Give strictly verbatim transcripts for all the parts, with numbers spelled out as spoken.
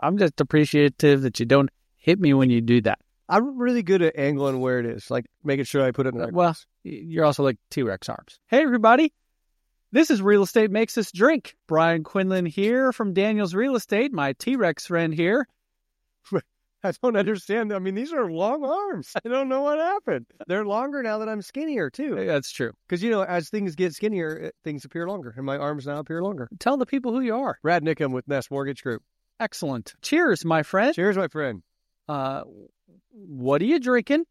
I'm just appreciative that you don't hit me when you do that. I'm really good at angling where it is, like making sure I put it in the right Well, you're also like T-Rex arms. Hey, everybody. This is Real Estate Makes Us Drink. Brian Quinlan here from Daniels Real Estate, my T-Rex friend here. I don't understand. I mean, these are long arms. I don't know what happened. They're longer now that I'm skinnier, too. That's true. Because, you know, as things get skinnier, it, things appear longer, and my arms now appear longer. Tell the people who you are. Brad Nickham with Nest Mortgage Group. Excellent. Cheers, my friend. Cheers, my friend. Uh, what are you drinking?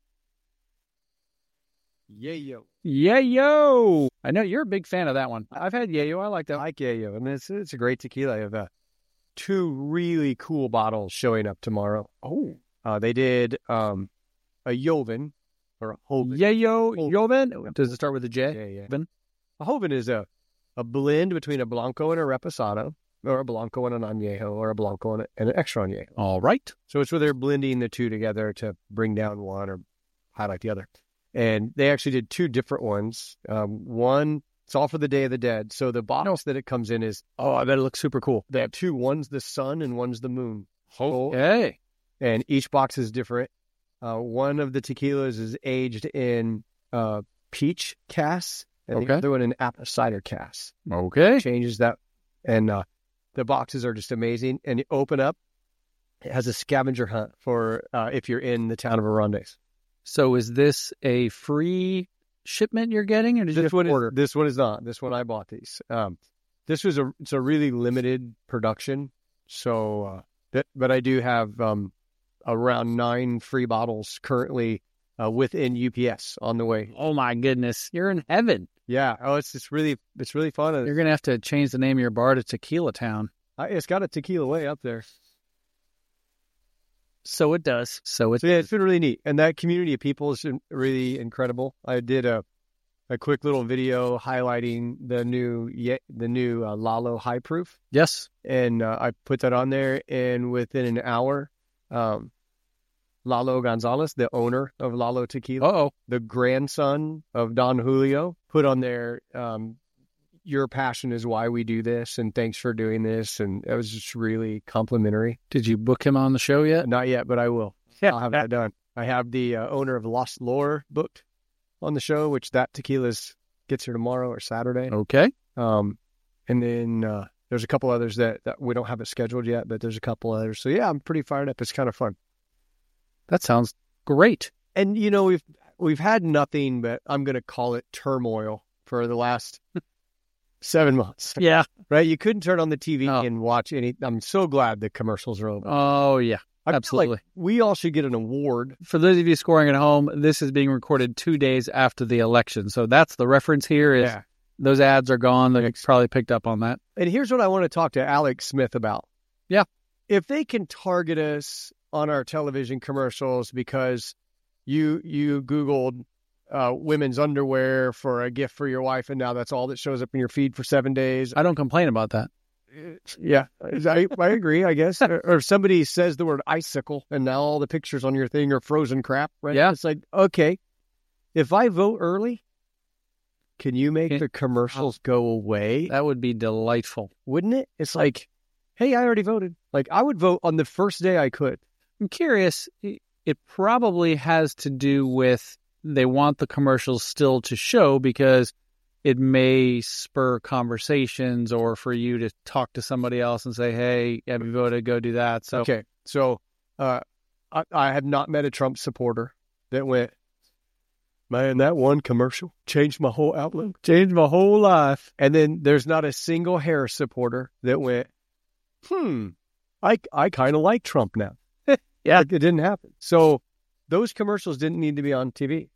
Yayo. Yayo. I know you're a big fan of that one. I've had Yayo. I like that. I like Yayo. I mean, it's, it's a great tequila. I have uh, two really cool bottles showing up tomorrow. Oh. Uh, they did um, a Joven, or a Hoven. Yayo. Hoven. Joven? Does it start with a J? Yeah, yeah. Joven? A Joven is a, a blend between a Blanco and a Reposado, or a Blanco and an Añejo, or a Blanco and, a, and an extra Añejo. All right. So it's where they're blending the two together to bring down one or highlight the other. And they actually did two different ones. Um, one, it's all for the Day of the Dead. So the box that it comes in is, Oh, I bet it looks super cool. they have two. One's the sun and one's the moon. Okay. And each box is different. Uh, one of the tequilas is aged in uh, peach casks, and Okay. the other one in apple cider casks. Okay. Changes that. And uh, the boxes are just amazing. And you open up, it has a scavenger hunt for uh, if you're in the town of Arandes. So is this a free shipment you're getting, or did you This have to one order? is this one is not. This one I bought these. Um, this was a it's a really limited production. So, uh, that, but I do have um, around nine free bottles currently uh, within U P S on the way. Oh my goodness, you're in heaven. Yeah. Oh, it's it's really it's really fun. You're gonna have to change the name of your bar to Tequila Town. I, it's got a tequila way up there. So it does. So it's So yeah, it's been really neat, and that community of people is really incredible. I did a a quick little video highlighting the new Ye- the new uh, Lalo High Proof. yes. And uh, I put that on there, and within an hour, um, Lalo Gonzalez, the owner of Lalo Tequila, Uh oh. the grandson of Don Julio, put on there, um, your passion is why we do this, and thanks for doing this. And it was just really complimentary. Did you book him on the show yet? Not yet, but I will. Yeah. I'll have that done. I have the uh, owner of Lost Lore booked on the show, which that tequila's gets here tomorrow or Saturday. Okay. Um, and then uh, there's a couple others that, that we don't have it scheduled yet, but there's a couple others. So yeah, I'm pretty fired up. It's kind of fun. That sounds great. And you know, we've we've had nothing but, I'm going to call it, turmoil for the last seven months. Yeah. Right? You couldn't turn on the T V No. and watch any. I'm so glad the commercials are over. Oh yeah. I feel absolutely. like we all should get an award. For those of you scoring at home, this is being recorded two days after the election. So that's the reference here is Yeah. those ads are gone. They Thanks. probably picked up on that. And here's what I want to talk to Alex Smith about. Yeah. If they can target us on our television commercials because you you Googled uh, women's underwear for a gift for your wife, and now that's all that shows up in your feed for seven days. I don't complain about that. Yeah, I, I agree, I guess. Or, or if somebody says the word icicle, and now all the pictures on your thing are frozen crap, right? Yeah. It's like, okay, if I vote early, can you make Can- the commercials go away? That would be delightful. Wouldn't it? It's like, hey, I already voted. Like, I would vote on the first day I could. I'm curious. It probably has to do with they want the commercials still to show because it may spur conversations or for you to talk to somebody else and say, hey, have you voted? Go do that. So Okay, so uh, I, I have not met a Trump supporter that went, man, that one commercial changed my whole outlook. changed my whole life. And then there's not a single Harris supporter that went, hmm, I, I kind of like Trump now. Yeah. Like, it didn't happen. So those commercials didn't need to be on T V.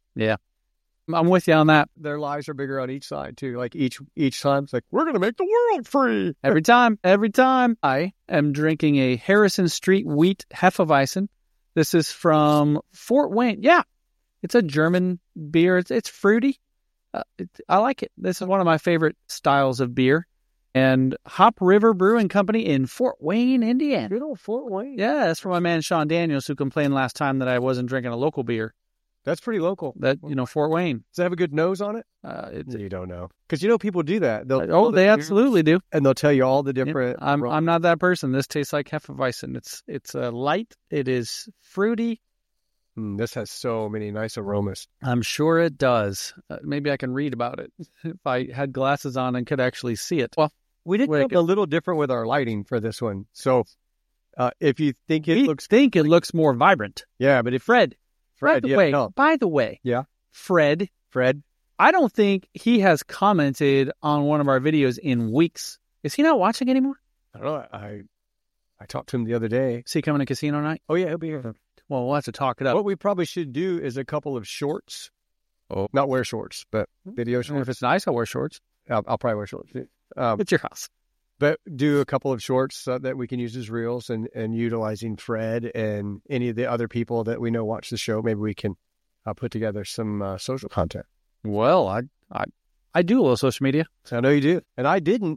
I'm with you on that. Their lives are bigger on each side, too. Like, each each time, it's like, we're going to make the world free. Every time, every time. I am drinking a Harrison Street Wheat Hefeweizen. This is from Fort Wayne. Yeah, it's a German beer. It's, it's fruity. Uh, it, I like it. This is one of my favorite styles of beer. And Hop River Brewing Company in Fort Wayne, Indiana. Good old Fort Wayne. Yeah, that's from my man Sean Daniels, who complained last time that I wasn't drinking a local beer. That's pretty local. That, you know, Fort Wayne. Does it have a good nose on it? Uh, it's, You don't know. Because you know people do that. They'll oh, they absolutely do. And they'll tell you all the Yep. different... I'm rum- I'm not that person. This tastes like Hefeweizen. It's it's uh, light. It is fruity. Mm, this has so many nice aromas. I'm sure it does. Uh, maybe I can read about it if I had glasses on and could actually see it. Well, We did Wait, something a little different with our lighting for this one. So uh, if you think it we looks... think it looks more vibrant. Yeah, but if... Fred, Fred, by the yeah, way, no. by the way, Yeah. Fred, Fred, I don't think he has commented on one of our videos in weeks. Is he not watching anymore? I don't know. I I talked to him the other day. Is he coming to casino night? Oh, yeah, he'll be here. Well, we'll have to talk it up. What we probably should do is a couple of shorts. Oh. Not wear shorts, but video And shorts. if it's nice, I'll wear shorts. I'll, I'll probably wear shorts. too. Um, It's your house. but do a couple of shorts so that we can use as reels and, and utilizing Fred and any of the other people that we know watch the show. Maybe we can uh, put together some uh, social content. Well, I, I I do a little social media. I know you do. And I didn't.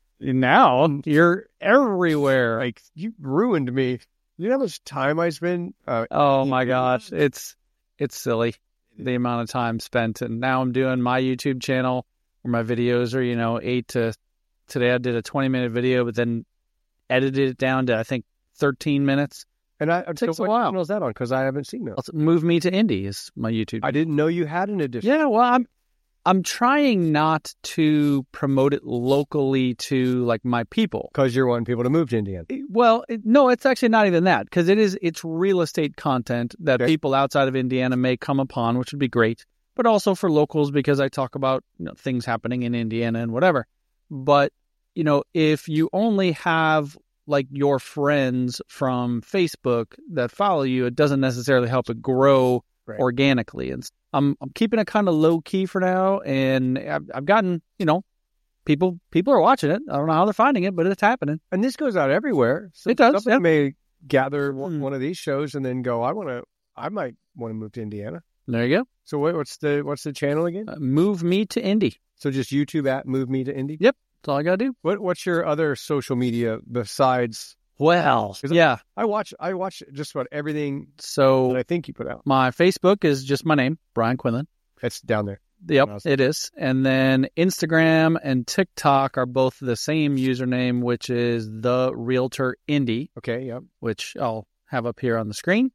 Now you're everywhere. Like, you ruined me. You know how much time I spend? Uh, Oh my gosh, it's it's silly the amount of time spent. And now I'm doing my YouTube channel where my videos are, you know, eight to today. I did a twenty minute video, but then edited it down to I think thirteen minutes. and I, takes so a what while. channel is that on? Because I haven't seen those. Move Me to Indie is my YouTube. I didn't know you had an edition. Yeah, well, I'm I'm trying not to promote it locally to like my people. Because you're wanting people to move to Indiana. Well, it, no, it's actually not even that because it is it's real estate content that Okay. people outside of Indiana may come upon, which would be great, but also for locals because I talk about, you know, things happening in Indiana and whatever. But, you know, if you only have like your friends from Facebook that follow you, it doesn't necessarily help it grow Right. organically. And I'm I'm keeping it kind of low key for now, and I've, I've gotten, you know, people people are watching it. I don't know how they're finding it, but it's happening. And this goes out everywhere. So It does, somebody yeah. may gather one, Hmm. one of these shows and then go, I want to, I might want to move to Indiana. There you go. So what, what's the what's the channel again? Uh, move Me to Indie. So just YouTube at Move Me to Indy? Yep. That's all I got to do. What What's your other social media besides? Well, Is it- yeah. I watch I watch just about everything that So I think you put out. my Facebook is just my name, Brian Quinlan. It's down there. Yep, Awesome. it is. And then Instagram and TikTok are both the same username, which is The Realtor Indie, Okay, yep. which I'll have up here on the screen.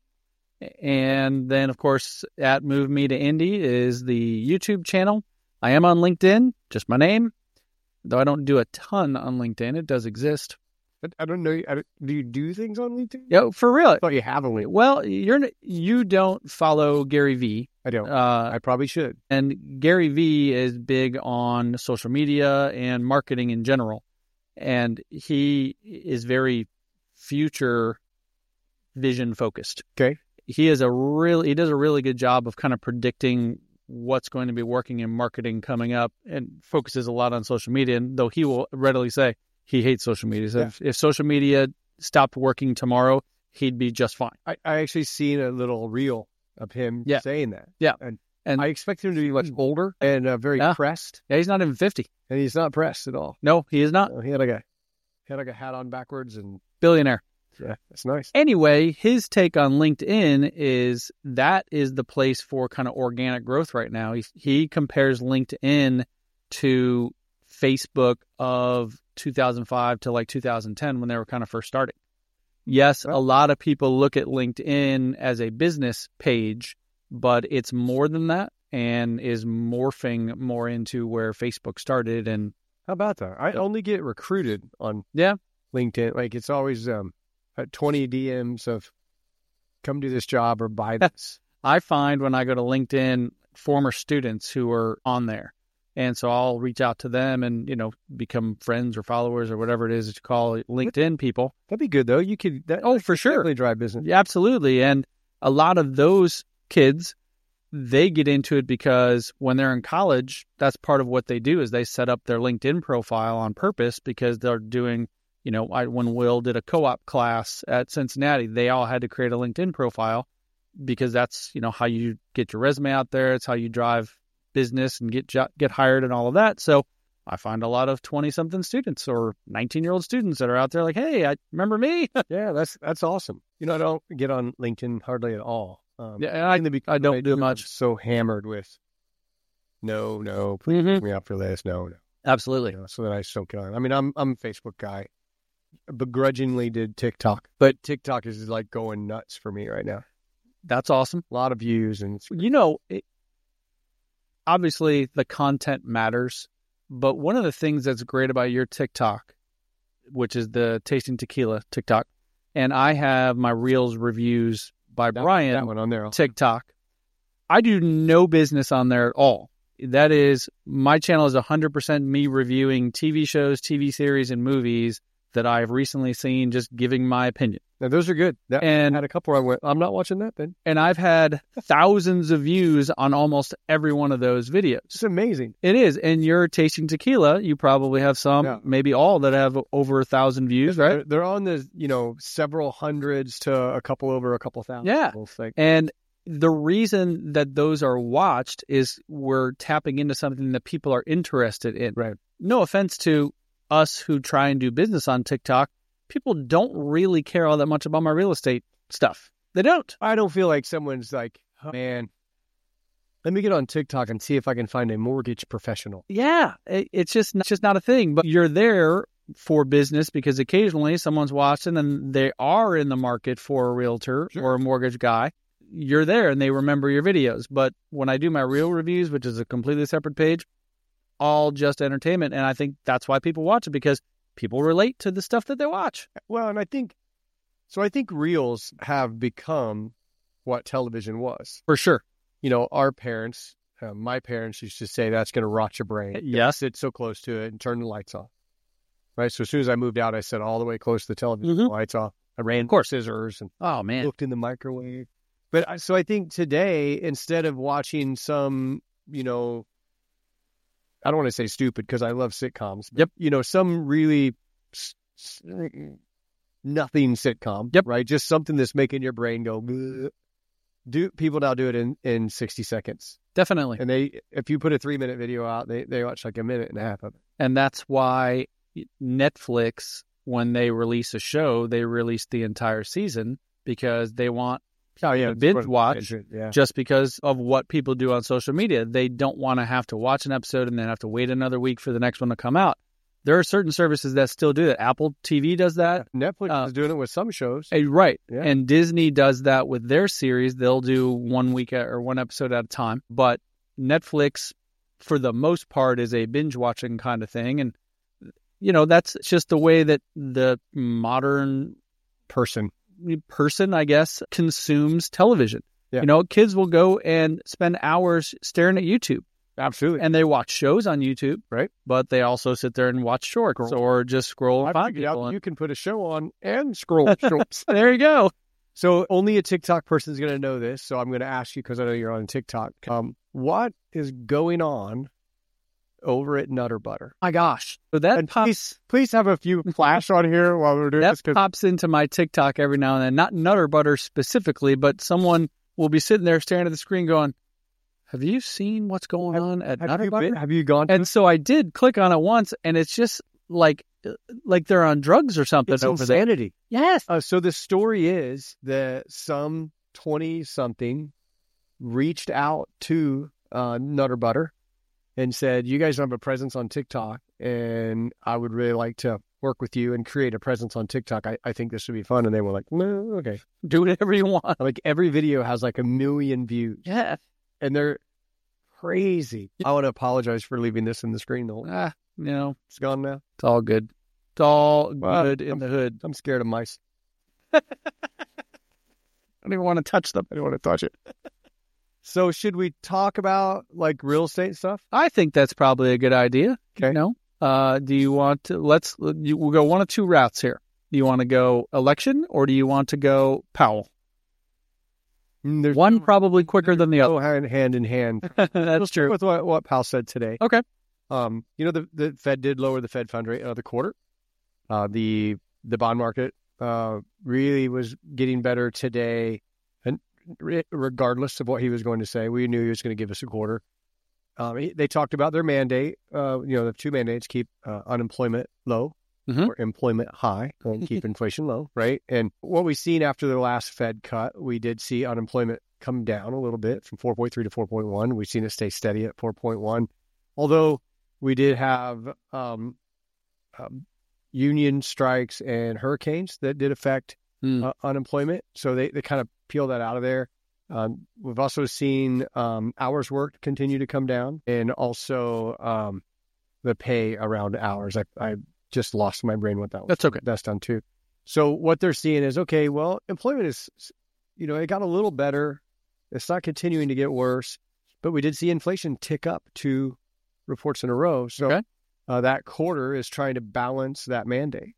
And then, of course, at Move Me to Indie is the YouTube channel. I am on LinkedIn, just my name, though I don't do a ton on LinkedIn. It does exist. I, I don't know. I don't, do you do things on LinkedIn? Yo, for real. I thought you have a link. Well, you're you don't follow Gary Vee, I don't. uh, I probably should. and Gary Vee is big on social media and marketing in general, and he is very future vision focused. Okay. He is a really he does a really good job of kind of predicting what's going to be working in marketing coming up, and focuses a lot on social media. And though he will readily say he hates social media, so Yeah. if, if social media stopped working tomorrow, he'd be just fine. I, I actually seen a little reel of him Yeah. saying that. Yeah. And, And- I expect him to be much older and uh, very Yeah. pressed. Yeah, he's not even fifty. And he's not pressed at all. No, he is not. Uh, he had like a he had like a hat on backwards, and Billionaire. yeah, that's nice. Anyway, his take on LinkedIn is that is the place for kind of organic growth right now. He, he compares LinkedIn to Facebook of two thousand five to like two thousand ten when they were kind of first starting. Yes, a lot of people look at LinkedIn as a business page, but it's more than that and is morphing more into where Facebook started. And How about that? I only get recruited on Yeah. LinkedIn. Like it's always um uh, twenty D Ms of come do this job or buy this. I find when I go to LinkedIn, former students who are on there. And so I'll reach out to them and, you know, become friends or followers or whatever it is that you call it, LinkedIn people. That'd be good though. You could that Oh, for sure. definitely drive business. Yeah, absolutely. And a lot of those kids, they get into it because when they're in college, that's part of what they do is they set up their LinkedIn profile on purpose because they're doing, you know, I, when Will did a co-op class at Cincinnati, they all had to create a LinkedIn profile because that's, you know, how you get your resume out there. It's how you drive business and get jo- get hired and all of that. So I find a lot of twenty-something students or nineteen-year-old students that are out there like, hey, I remember me. Yeah, that's that's awesome. You know, I don't get on LinkedIn hardly at all. Um, Yeah, I, in the be- I don't do I'm much. So hammered with, no, no, please Mhm. put me out for this, no, no. Absolutely. You know, so that I just don't get on. I mean, I'm I'm a Facebook guy. Begrudgingly did TikTok, but TikTok is like going nuts for me right now. That's awesome. A lot of views, and it's, You know, it, obviously the content matters, but one of the things that's great about your TikTok, which is the Tasting Tequila TikTok, and I have my Reels reviews by that, Brian that one on there. TikTok. I do no business on there at all. That is, my channel is one hundred percent me reviewing T V shows, T V series, and movies that I've recently seen, just giving my opinion. Now, those are good. That, And I had a couple where I went, I'm not watching that, then. and I've had thousands of views on almost every one of those videos. It's amazing. It is. And you're Tasting Tequila, you probably have some, Yeah. maybe all that have over a thousand views, right? They're, they're on the, you know, several hundreds to a couple over a couple thousand. Yeah. We'll say. And the reason that those are watched is we're tapping into something that people are interested in. Right. No offense to us who try and do business on TikTok. People don't really care all that much about my real estate stuff. They don't. I don't feel like someone's like, oh, man, let me get on TikTok and see if I can find a mortgage professional. Yeah, it, it's just it's just not a thing. But you're there for business because occasionally someone's watching and they are in the market for a realtor Sure. or a mortgage guy. You're there and they remember your videos. But when I do my real reviews, which is a completely separate page, all just entertainment. And I think that's why people watch it, because people relate to the stuff that they watch. Well, and I think, so I think Reels have become what television was. For sure. You know, our parents, uh, my parents used to say that's going to rot your brain. Yes. Sit so close to it and turn the lights off. Right. So as soon as I moved out, I sat all the way close to the television, Mhm. lights off. I ran Of course. scissors and Oh, man. looked in the microwave. But I- so I think today, instead of watching some, you know, I don't want to say stupid because I love sitcoms. But, Yep. you know, some really s- s- nothing sitcom. Yep. Right. Just something that's making your brain go. Bleh. Do people now do it in, in sixty seconds? Definitely. And they, if you put a three minute video out, they, they watch like a minute and a half of it. And that's why Netflix, when they release a show, they release the entire season because they want Oh, yeah. to binge watch Yeah. just because of what people do on social media. They don't want to have to watch an episode and then have to wait another week for the next one to come out. There are certain services that still do that. Apple T V does that. Netflix Uh, is doing it with some shows. Eh, Right. Yeah. And Disney does that with their series. They'll do one week at, or one episode at a time. But Netflix, for the most part, is a binge watching kind of thing. And, you know, that's just the way that the modern Person. person, I guess, consumes television. Yeah. You know, kids will go and spend hours staring at YouTube. Absolutely. And they watch shows on YouTube, Right. but they also sit there and watch shorts Scroll. or just scroll I and find figured out people. you can put a show on and scroll shorts. There you go. So only a TikTok person is going to know this. So I'm going to ask you, because I know you're on TikTok. Um, what is going on over at Nutter Butter? My gosh. So that And pops, please, please have a few flash on here while we're doing that this. 'Cause pops into my TikTok every now and then. Not Nutter Butter specifically, but someone will be sitting there staring at the screen going, have you seen what's going Have- on at have Nutter you Butter? been, have you gone? To And so I did click on it once, and it's just like like they're on drugs or something it's over there. insanity. Yes. Uh, so the story is that some twenty-something reached out to uh, Nutter Butter and said, you guys don't have a presence on TikTok, and I would really like to work with you and create a presence on TikTok. I, I think this would be fun. And they were like, no, okay. Do whatever you want. Like every video has like a million views, Yeah. and they're crazy. I want to apologize for leaving this in the screen. The whole, Ah, you know, it's gone now. it's all good. It's all Well, good in the hood. I'm scared of mice. I don't even want to touch them. I don't want to touch it. So should we talk about like real estate stuff? I think that's probably a good idea. Okay. You know, uh, do you want to, let's, you, we'll go one of two routes here. Do you want to go election or do you want to go Powell? Mm, There's One probably quicker than the go other. hand, hand in hand. That's Let's start true. with what, what Powell said today. Okay. Um, you know, the, the Fed did lower the Fed fund rate another quarter. Uh, the the bond market uh, really was getting better today, and re- regardless of what he was going to say, we knew he was going to give us a quarter. Um, he, they talked about their mandate. Uh, you know, the two mandates: keep uh, unemployment low Mhm. or employment high and keep inflation low, right? And what we've seen after the last Fed cut, we did see unemployment come down a little bit from four point three to four point one. We've seen it stay steady at four point one, although we did have um, um, union strikes and hurricanes that did affect Mm. uh, unemployment. So they, they kind of peel that out of there. Um, we've also seen um, hours worked continue to come down, and also um, the pay around hours. I, I just lost my brain what that was. That's okay. That's done too. So what they're seeing is, okay, well, employment is, you know, it got a little better. It's not continuing to get worse, but we did see inflation tick up two reports in a row. So Okay. uh, that quarter is trying to balance that mandate.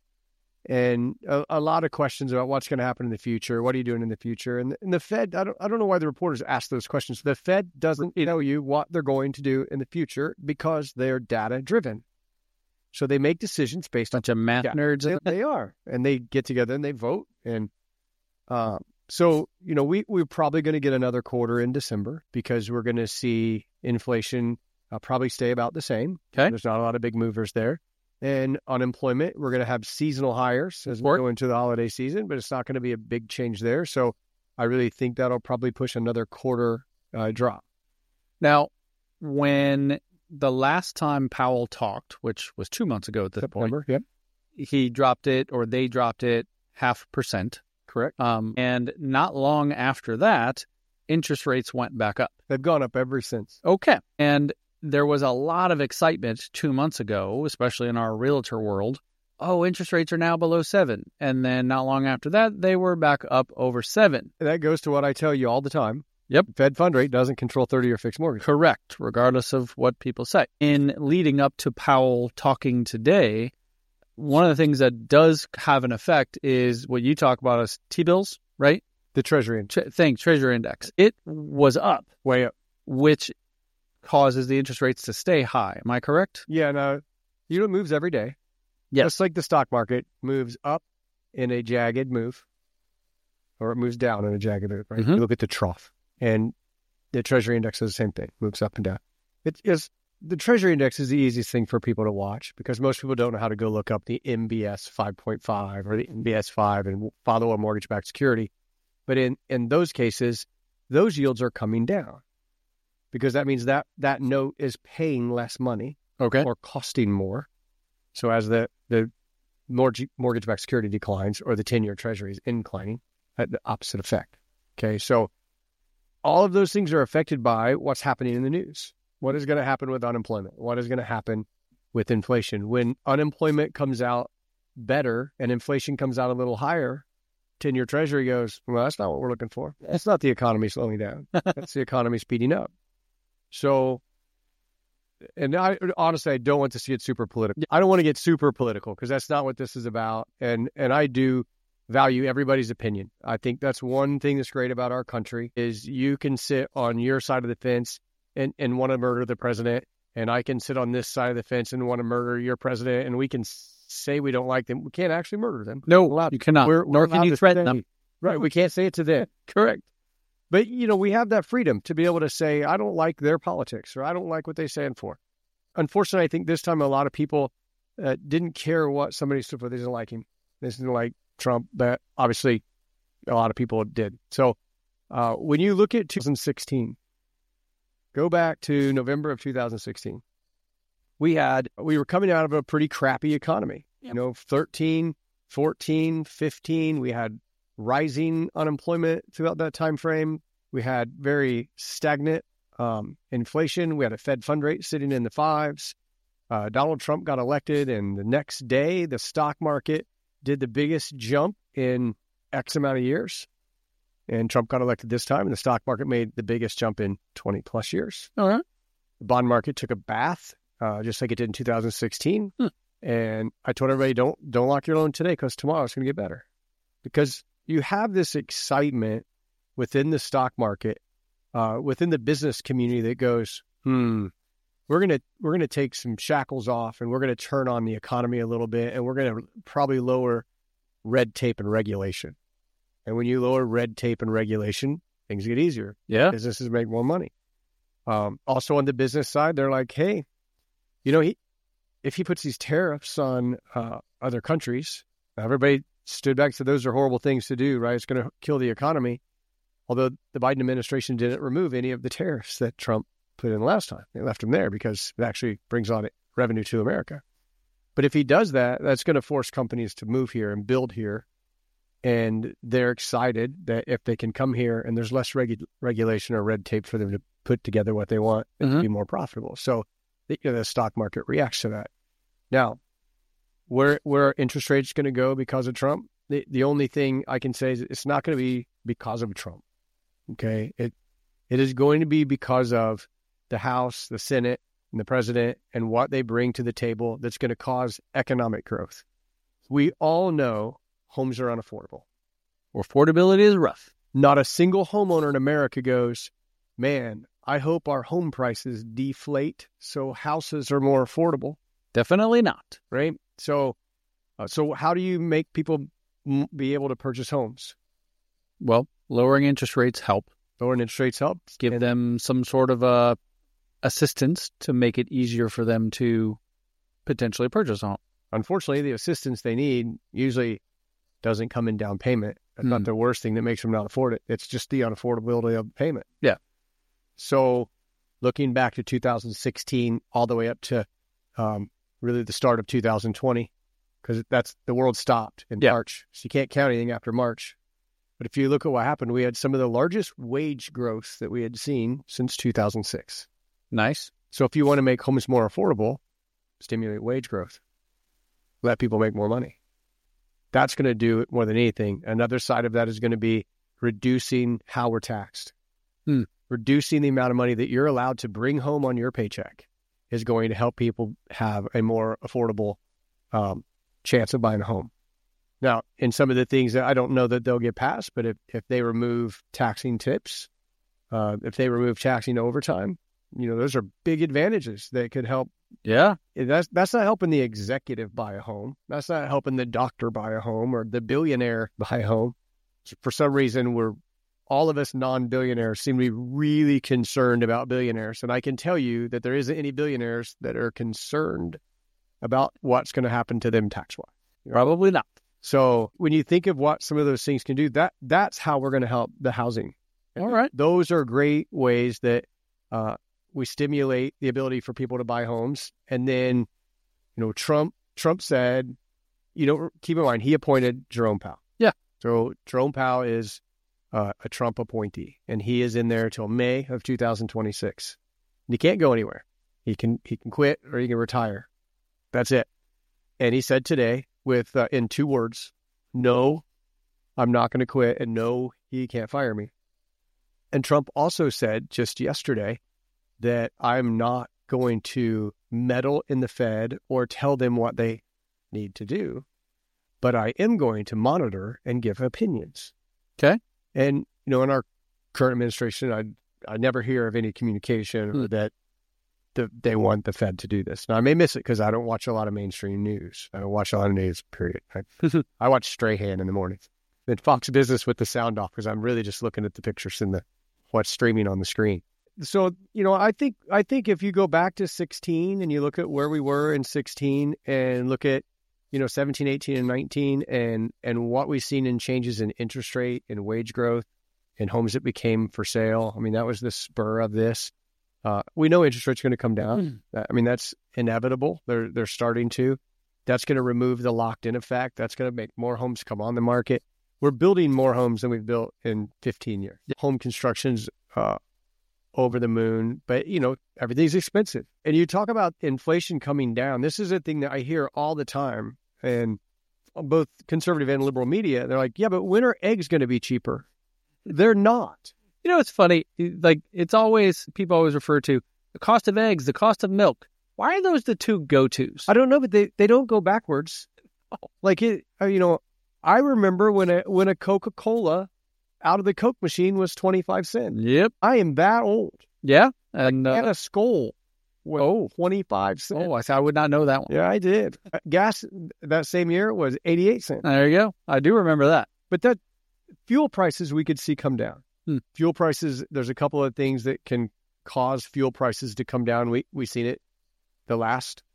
And a, a lot of questions about what's going to happen in the future. What are you doing in the future? And, and the Fed, I don't, I don't know why the reporters ask those questions. The Fed doesn't tell you what they're going to do in the future because they're data driven. So they make decisions based on Bunch of math Yeah. nerds. they, they are, and they get together and they vote. And uh, so, you know, we, we're probably going to get another quarter in December because we're going to see inflation uh, probably stay about the same. Okay. There's not a lot of big movers there. And unemployment, we're going to have seasonal hires as we Work. go into the holiday season, but it's not going to be a big change there. So I really think that'll probably push another quarter uh, drop. Now, when the last time Powell talked, which was two months ago at this point, September, yep, he dropped it, or they dropped it half percent. correct. Um, and not long after that, interest rates went back up. They've gone up ever since. Okay. And there was a lot of excitement two months ago, especially in our realtor world. Oh, interest rates are now below seven. And then not long after that, they were back up over seven. And that goes to what I tell you all the time. Yep. Fed fund rate doesn't control thirty-year fixed mortgage. Correct, regardless of what people say. In leading up to Powell talking today, one of the things that does have an effect is what you talk about as T-bills, right? The Treasury and Tre- thing, Treasury Index. It was up, way up. which causes the interest rates to stay high. Am I correct? Yeah, no, you know, it moves every day. Yes. Just like the stock market moves up in a jagged move, or it moves down in a jagged move, right? Mhm. You look at the trough, and the Treasury Index does the same thing, moves up and down. It is the Treasury Index is the easiest thing for people to watch because most people don't know how to go look up the M B S five point five or the M B S five and follow a mortgage-backed security. But in, in those cases, those yields are coming down because that means that that note is paying less money Okay. or costing more. So as the, the mortgage, mortgage-backed security declines or the ten-year Treasury is inclining, at the opposite effect. Okay, so all of those things are affected by what's happening in the news. What is going to happen with unemployment? What is going to happen with inflation? When unemployment comes out better and inflation comes out a little higher, ten-year Treasury goes, well, that's not what we're looking for. That's not the economy slowing down. That's the economy speeding up. So, and I honestly, I don't want to see it super political. I don't want to get super political because that's not what this is about. And and I do value everybody's opinion. I think that's one thing that's great about our country is you can sit on your side of the fence and, and want to murder the president, and I can sit on this side of the fence and want to murder your president, and we can say we don't like them. We can't actually murder them. No, you cannot. We're, we're Nor can allowed you to threaten say- them. Right, we can't say it to them. Correct. But, you know, we have that freedom to be able to say, I don't like their politics or I don't like what they stand for. Unfortunately, I think this time a lot of people uh, didn't care what somebody stood for. They didn't like him. They didn't like Trump, but obviously a lot of people did. So uh, when you look at two thousand sixteen, go back to November of two thousand sixteen, we had, we were coming out of a pretty crappy economy. You know, thirteen, fourteen, fifteen, we had rising unemployment throughout that time frame. We had very stagnant um, inflation. We had a Fed fund rate sitting in the fives. Uh, Donald Trump got elected, and the next day, the stock market did the biggest jump in X amount of years. And Trump got elected this time, and the stock market made the biggest jump in twenty plus years. All right. The bond market took a bath, uh, just like it did in two thousand sixteen. Hmm. And I told everybody, don't don't lock your loan today because tomorrow it's going to get better. Because you have this excitement within the stock market, uh, within the business community that goes, hmm, we're gonna we're gonna take some shackles off and we're gonna turn on the economy a little bit and we're gonna probably lower red tape and regulation. And when you lower red tape and regulation, things get easier. Yeah. Businesses make more money. Um, also on the business side, they're like, hey, you know, he if he puts these tariffs on uh, other countries, everybody stood back and said those are horrible things to do, right? It's going to kill the economy. Although the Biden administration didn't remove any of the tariffs that Trump put in last time. They left them there because it actually brings on revenue to America. But if he does that, that's going to force companies to move here and build here. And they're excited that if they can come here and there's less regu- regulation or red tape for them to put together what they want, it Mm-hmm. can be more profitable. So the, you know, the stock market reacts to that. Now, where where are interest rates going to go because of Trump? The the only thing I can say is it's not going to be because of Trump. Okay, it it is going to be because of the House, the Senate, and the president, and what they bring to the table that's going to cause economic growth. We all know homes are unaffordable. Affordability is rough. Not a single homeowner in America goes, man, I hope our home prices deflate so houses are more affordable. Definitely not. Right? So, uh, so how do you make people m- be able to purchase homes? Well, lowering interest rates help. Lowering interest rates help. Give And- them some sort of a assistance to make it easier for them to potentially purchase a home. Unfortunately, the assistance they need usually doesn't come in down payment. That's Hmm. not the worst thing that makes them not afford it. It's just the unaffordability of payment. Yeah. So looking back to two thousand sixteen all the way up to um, really the start of two thousand twenty, because that's the world stopped in Yeah. March. So you can't count anything after March. But if you look at what happened, we had some of the largest wage growth that we had seen since two thousand six. Nice. So if you want to make homes more affordable, stimulate wage growth. Let people make more money. That's going to do it more than anything. Another side of that is going to be reducing how we're taxed. Hmm. Reducing the amount of money that you're allowed to bring home on your paycheck is going to help people have a more affordable um, chance of buying a home. Now, in some of the things that I don't know that they'll get passed, but if, if they remove taxing tips, uh, if they remove taxing overtime, you know, those are big advantages that could help. Yeah. That's that's not helping the executive buy a home. That's not helping the doctor buy a home or the billionaire buy a home. So for some reason, we're all of us non-billionaires seem to be really concerned about billionaires. And I can tell you that there isn't any billionaires that are concerned about what's going to happen to them tax-wise. Probably not. So when you think of what some of those things can do, that that's how we're going to help the housing. All right. Those are great ways that uh, we stimulate the ability for people to buy homes. And then, you know, Trump Trump said, you know, keep in mind, he appointed Jerome Powell. Yeah. So Jerome Powell is uh, a Trump appointee, and he is in there till May of two thousand twenty-six. And he can't go anywhere. He can he can quit or he can retire. That's it. And he said today, with uh, in two words, no, I'm not going to quit, and no, he can't fire me. And Trump also said just yesterday that I'm not going to meddle in the Fed or tell them what they need to do, but I am going to monitor and give opinions. Okay. And, you know, in our current administration, I I never hear of any communication Hmm. or that the, they want the Fed to do this. Now, I may miss it because I don't watch a lot of mainstream news. I don't watch a lot of news, period. I, I watch Strahan in the morning. Then Fox Business with the sound off because I'm really just looking at the pictures and the what's streaming on the screen. So, you know, I think I think if you go back to sixteen and you look at where we were in sixteen and look at, you know, seventeen, eighteen, and nineteen and and what we've seen in changes in interest rate and wage growth and homes that became for sale. I mean, that was the spur of this. Uh, we know interest rates are going to come down. I mean, that's inevitable. They're they're starting to. That's going to remove the locked-in effect. That's going to make more homes come on the market. We're building more homes than we've built in fifteen years. Home construction's uh, over the moon, but, you know, everything's expensive. And you talk about inflation coming down. This is a thing that I hear all the time. And both conservative and liberal media, they're like, yeah, but when are eggs going to be cheaper? They're not. You know, it's funny. Like, it's always, people always refer to the cost of eggs, the cost of milk. Why are those the two go-tos? I don't know, but they, they don't go backwards. Like, it, uh, you know, I remember when a, when a Coca-Cola out of the Coke machine was twenty-five cents. Yep. I am that old. Yeah. And, uh, And a Skoal was oh, twenty-five cents. oh, I, I would not know that one. Yeah, I did. Uh, Gas that same year was eighty-eight cents. There you go. I do remember that. But that fuel prices we could see come down. Hmm. Fuel prices, there's a couple of things that can cause fuel prices to come down. We we seen it the last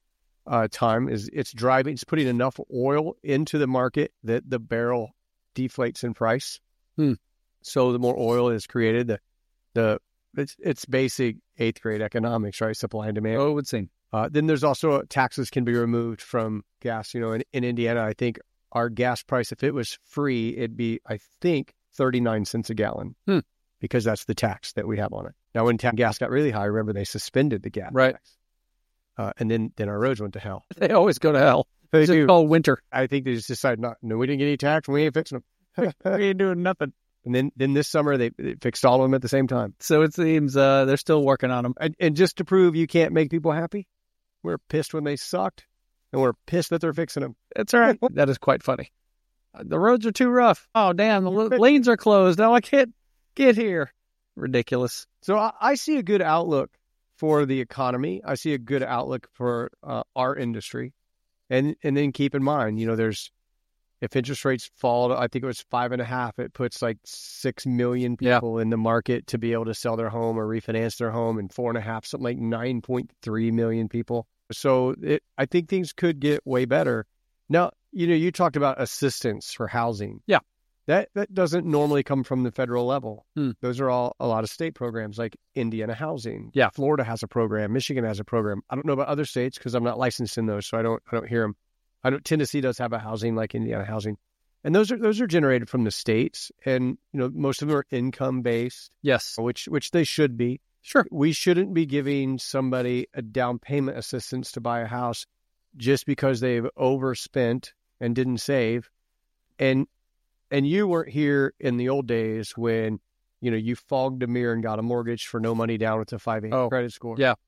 uh, time is it's driving, it's putting enough oil into the market that the barrel deflates in price. Hmm. So the more oil is created, the the it's it's basic eighth grade economics, right? Supply and demand. Oh, it would seem. Uh, then there's also taxes can be removed from gas. You know, in, in Indiana, I think our gas price, if it was free, it'd be, I think, thirty-nine cents a gallon Hmm. because that's the tax that we have on it. Now, when ta- gas got really high, remember they suspended the gas Right. tax. Uh, and then, then our roads went to hell. They always go to hell. They It's do. called winter. I think they just decided, not, no, we didn't get any tax, we ain't fixing them. We ain't doing nothing. And then, then this summer, they, they fixed all of them at the same time. So it seems uh, they're still working on them. And, and just to prove you can't make people happy, we're pissed when they sucked, and we're pissed that they're fixing them. That's all right. That is quite funny. The roads are too rough. Oh, damn. The lanes are closed. Now I can't get here. Ridiculous. So I, I see a good outlook for the economy. I see a good outlook for uh, our industry. And and then keep in mind, you know, there's, if interest rates fall, to, I think it was five and a half, it puts like six million people yeah. in the market to be able to sell their home or refinance their home, and four and a half, something like nine point three million people. So it, I think things could get way better. Now, you know, you talked about assistance for housing. Yeah. That that doesn't normally come from the federal level. Hmm. Those are all a lot of state programs like Indiana Housing. Yeah. Florida has a program. Michigan has a program. I don't know about other states because I'm not licensed in those, so I don't I don't hear them. I don't. Tennessee does have a housing like Indiana Housing, and those are those are generated from the states, and you know most of them are income based. Yes, which which they should be. Sure, we shouldn't be giving somebody a down payment assistance to buy a house just because they've overspent and didn't save, and and you weren't here in the old days when you know you fogged a mirror and got a mortgage for no money down with a five eighty oh, credit score. Yeah,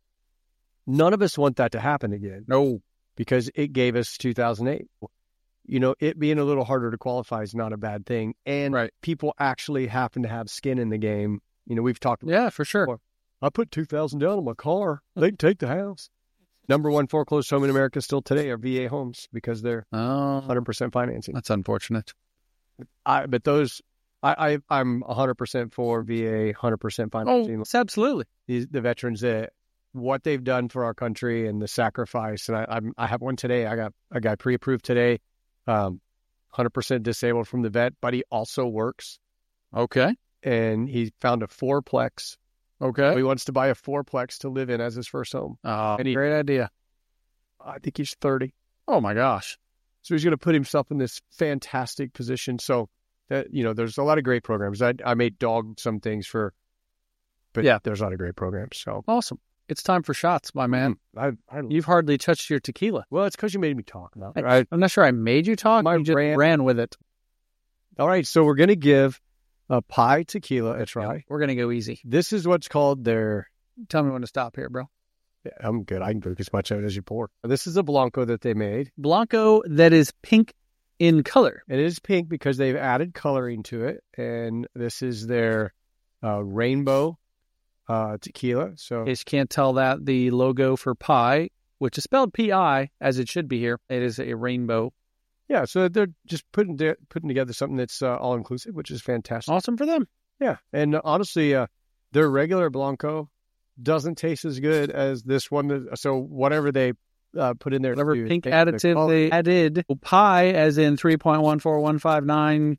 none of us want that to happen again. No. Because it gave us two thousand eight. You know, it being a little harder to qualify is not a bad thing. And right. people actually happen to have skin in the game. You know, we've talked about Yeah, for sure. Before. I put two thousand dollars on my car. They can take the house. Number one foreclosed home in America still today are V A homes because they're oh, one hundred percent financing. That's unfortunate. I, but those, I, I, I'm one hundred percent for V A, one hundred percent financing. Oh, absolutely. These, the veterans that, what they've done for our country and the sacrifice. And I I'm, I have one today. I got a guy pre-approved today, um, one hundred percent disabled from the vet, but he also works. Okay. And he found a fourplex. Okay. He wants to buy a fourplex to live in as his first home. Oh, and he, great idea. I think he's thirty. Oh, my gosh. So he's going to put himself in this fantastic position. So, that you know, there's a lot of great programs. I, I may dog some things for, but yeah. there's a lot of great programs. So awesome. It's time for shots, my man. I, I, You've hardly touched your tequila. Well, it's because you made me talk about it. I, Right? I'm not sure I made you talk. My you just ran, ran with it. All right. So we're going to give a pie tequila a try. Yeah, we're going to go easy. This is what's called their... Tell me when to stop here, bro. Yeah, I'm good. I can drink as much of it as you pour. This is a Blanco that they made. Blanco that is pink in color. It is pink because they've added coloring to it. And this is their uh, rainbow uh, tequila. So, in case you can't tell that, the logo for pie, which is spelled P I, as it should be here, it is a rainbow. Yeah, so they're just putting de- putting together something that's uh, all-inclusive, which is fantastic. Awesome for them. Yeah, and uh, honestly, uh, their regular Blanco doesn't taste as good as this one. That, so whatever they uh, put in there. Whatever to pink the additive color. they added. Pi as in three point one four one five nine,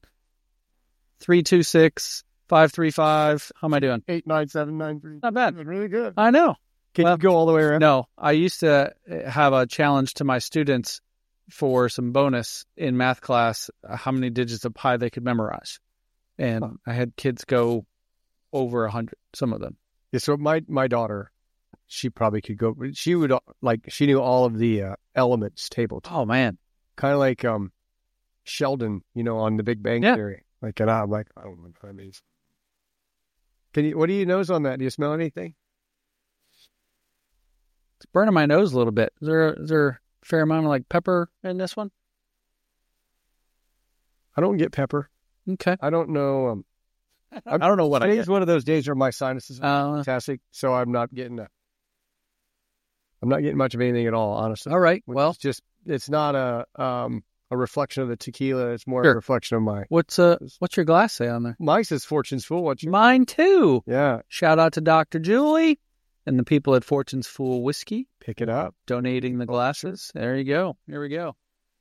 three two six, five three five. How am I doing? eight nine seven nine three. Not bad. Really good. I know. Can well, you go all the way around? No. I used to have a challenge to my students for some bonus in math class, how many digits of pi they could memorize. And huh. I had kids go over a hundred, some of them. Yeah, so my, my daughter, she probably could go, she would, like, she knew all of the uh, elements table. Oh, man. Kind of like um, Sheldon, you know, on The Big Bang yeah. Theory. Like, and I'm like, I don't know what that means. Can you, what do you nose on that? Do you smell anything? It's burning my nose a little bit. Is there, is there a fair amount of, like, pepper in this one? I don't get pepper. Okay. I don't know. Um, I don't know what I, I think get. It's one of those days where my sinuses are uh, fantastic, so I'm not getting a, I'm not getting much of anything at all, honestly. All right. Well, it's just it's not a um a reflection of the tequila. It's more sure. a reflection of my. What's uh what's your glass say on there? Mine says Fortune's Full. What's your... Mine too. Yeah. Shout out to Doctor Julie. And the people at Fortune's Fool Whiskey Pick it up. donating the glasses. There you go. Here we go.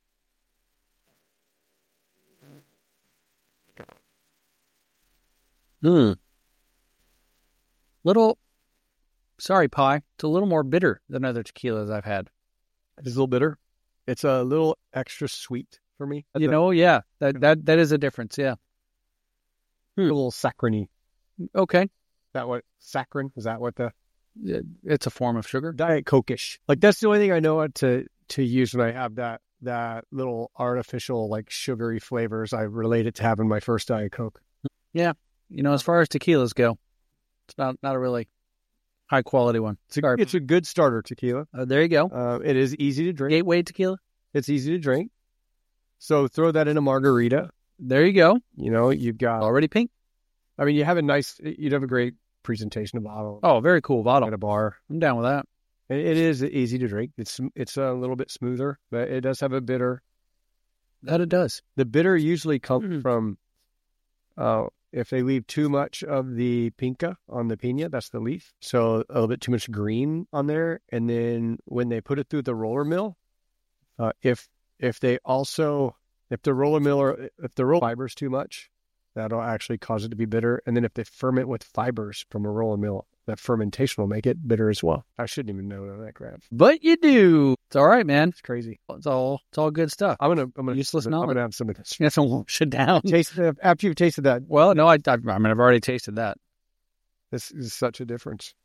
Hmm. Little, sorry, Pie. It's a little more bitter than other tequilas I've had. It's a little bitter. It's a little extra sweet for me. You know, yeah, that that that is a difference. Yeah. a little saccharine. Okay. That what saccharin? Is that what the It's a form of sugar. Diet Coke-ish? Like that's the only thing I know how to to use when I have that that little artificial like sugary flavors. I relate it to having my first Diet Coke. Yeah. You know, as far as tequilas go, it's not not a really high quality one. It's a, Sorry. it's a good starter tequila. Uh, there you go. Uh, it is easy to drink. Gateway tequila. It's easy to drink. So throw that in a margarita. There you go. You know, you've got. Already pink. I mean, you have a nice. You'd have a great presentation of bottle. Oh, very cool bottle. At a bar. I'm down with that. It, it is easy to drink. It's it's a little bit smoother, but it does have a bitter. That it does. The bitter usually comes Mm. from. Uh, if they leave too much of the pinca on the pina, that's the leaf. So a little bit too much green on there, and then when they put it through the roller mill, uh, if if they also if the roller mill or if the roll fibers too much, that'll actually cause it to be bitter. And then if they ferment with fibers from a roller mill, that fermentation will make it bitter as well. I shouldn't even know that crap. But you do. It's all right, man. It's crazy. It's all it's all good stuff. I'm gonna I'm gonna Useless I'm knowledge. gonna have some of this. You have to wash it down. Taste it after you've tasted that. Well, no, I, I, I mean, I've already tasted that. This is such a difference.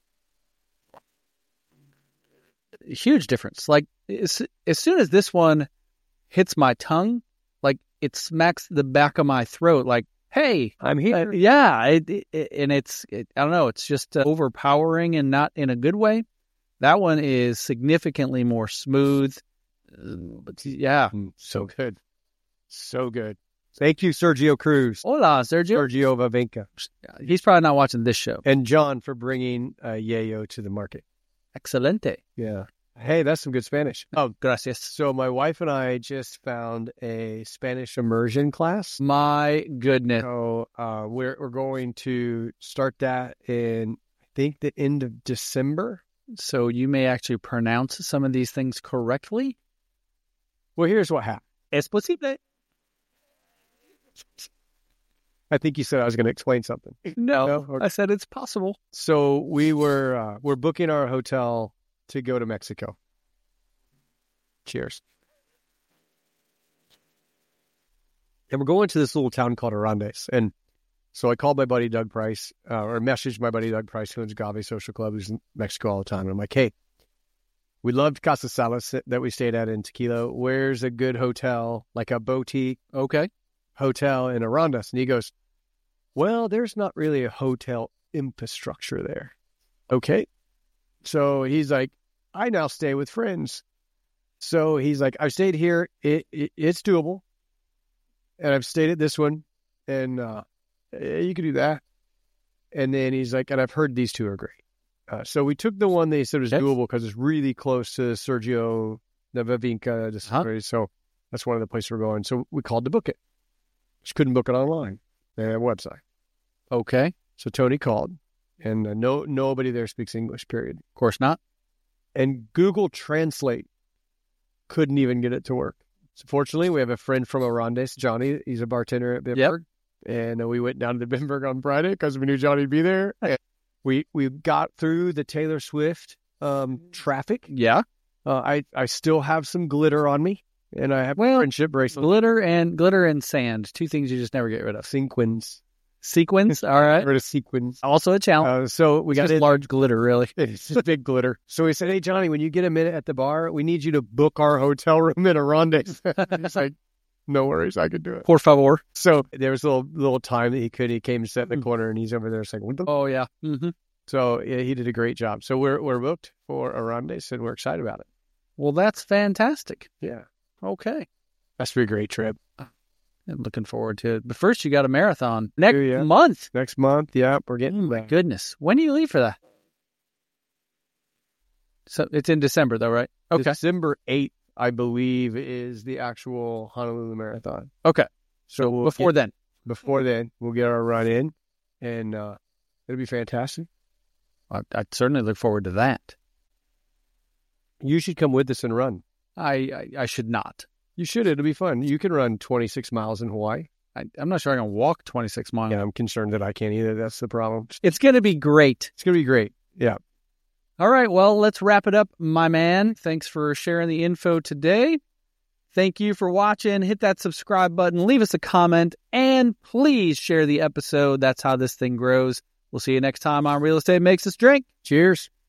Huge difference. Like, as, as soon as this one hits my tongue, like, it smacks the back of my throat, like, hey, I'm here. uh, yeah. It, it, and it's, it, I don't know, it's just uh, overpowering and not in a good way. That one is significantly more smooth. Uh, but yeah. Mm, so good. So good. Thank you, Sergio Cruz. Hola, Sergio. Sergio Vavenka. He's probably not watching this show. And John for bringing uh, Yayo to the market. Excelente. Yeah. Hey, that's some good Spanish. Oh, gracias. So my wife and I just found a Spanish immersion class. My goodness. So uh, we're we're going to start that in, I think, the end of December. So you may actually pronounce some of these things correctly. Well, here's what happened. Es posible. I think you said I was going to explain something. No, No? Okay. I said it's possible. So we were uh, we're booking our hotel to go to Mexico. Cheers. And we're going to this little town called Arandes. And so I called my buddy Doug Price, uh, or messaged my buddy Doug Price, who owns Agave Social Club, who's in Mexico all the time. And I'm like, hey, we loved Casa Salas that we stayed at in Tequila. Where's a good hotel, like a boutique Okay. hotel in Arandas? And he goes, well, there's not really a hotel infrastructure there. Okay. So he's like, I now stay with friends. So he's like, I've stayed here. It, it It's doable. And I've stayed at this one. And uh, you can do that. And then he's like, and I've heard these two are great. Uh, so we took the one they said was Yes. doable because it's really close to Sergio the Vavinka distillery. Uh-huh. So that's one of the places we're going. So we called to book it. Just couldn't book it online. They have a website. Okay. So Tony called, and uh, no nobody there speaks English, period. Of course not. And Google Translate couldn't even get it to work. So fortunately, we have a friend from Arandes, Johnny. He's a bartender at Bimberg. Yep. And uh, we went down to the Bimberg on Friday because we knew Johnny would be there. And we we got through the Taylor Swift um, traffic. Yeah. Uh, I, I still have some glitter on me, and I have Well, friendship bracelet. Glitter and glitter and sand. Two things you just never get rid of. Sequins. Sequins. All right. Get rid of sequins. Also a challenge. Uh, so we It's got just in- large glitter, really. It's just big glitter. So we said, hey, Johnny, when you get a minute at the bar, we need you to book our hotel room in Arandes. He's like, no worries, I could do it. Por favor. So there was a little, little time that he could. He came and sat in the corner, and he's over there saying, what the? Oh, yeah. Mm-hmm. So yeah, he did a great job. So we're we're booked for Arandes, and we're excited about it. Well, that's fantastic. Yeah. Okay. That's be a great trip. I'm looking forward to it. But first, you got a marathon next Yeah, yeah. month. Next month, yeah, we're Oh, getting my back. goodness. When do you leave for that? So it's in December, though, right? Okay. December eighth, I believe, is the actual Honolulu Marathon. Okay. So we'll Before get- then. before then, we'll get our run in, and uh, it'll be fantastic. I, I'd certainly look forward to that. You should come with us and run. I, I, I should not. You should. It'll be fun. You can run twenty-six miles in Hawaii. I, I'm not sure I can walk twenty-six miles. Yeah, I'm concerned that I can't either. That's the problem. It's going to be great. It's going to be great. Yeah. All right. Well, let's wrap it up, my man. Thanks for sharing the info today. Thank you for watching. Hit that subscribe button. Leave us a comment. And please share the episode. That's how this thing grows. We'll see you next time on Real Estate Makes Us Drink. Cheers.